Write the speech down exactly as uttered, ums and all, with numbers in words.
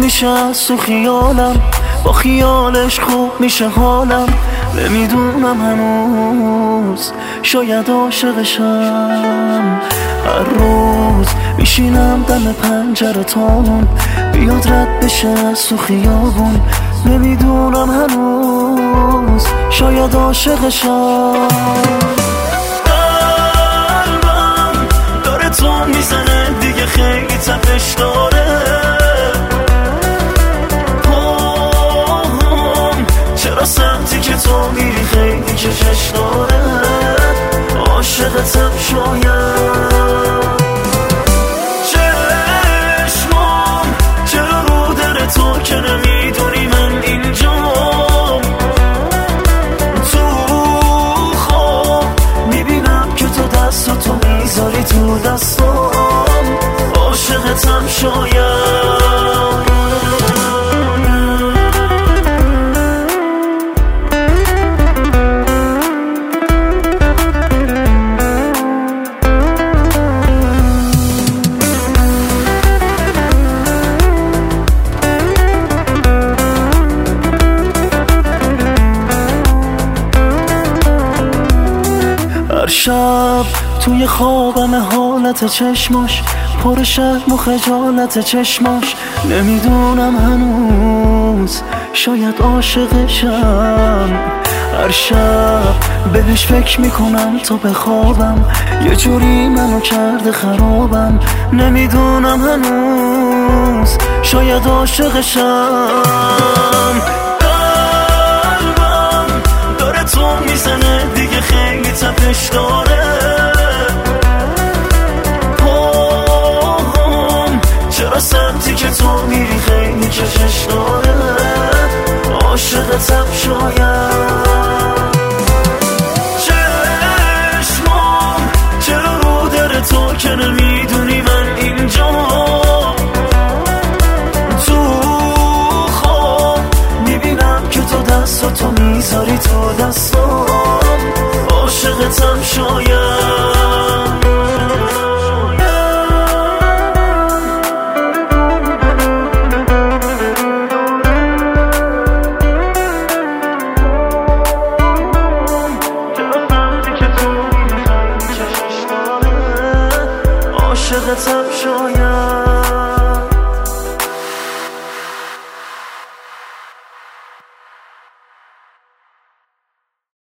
میشه از تو خیالم، با خیالش خوب میشه حالم. نمیدونم هنوز شاید عاشقشم. هر روز میشینم دم پنجره تامون، بیاد رد بشه از تو خیابون. نمیدونم هنوز شاید عاشقشم. قلبم داره تون میزنه دیگه، خیلی تپش داره. پاهم چرا سمتی که تو میری خیلی کشش داره. عاشقتم شاید. چشمام چرا رو در تو که نمیدونی من اینجام. تو خواب میبینم که تو دست تو میذاری تو دستام. عاشقتم شاید. هر شب توی خوابم حالت چشماش، پر شرم و خجالت چشماش. نمیدونم هنوز شاید عاشقشم. هر شب بهش فکر میکنم تا بخوابم، یه جوری منو کرده خرابم. نمیدونم هنوز شاید عاشقشم. قلبم داره تو میزنه دیگه، خیلی تپش داره. پاهم چرا سمتی که تو میری خیلی کشش داره. عاشقتم شاید. چشمام چرا رو در تو که نمیدونی من اینجام. تو خواب میبینم که تو دست تو میذاری تو دستام. عاشقتم شاید.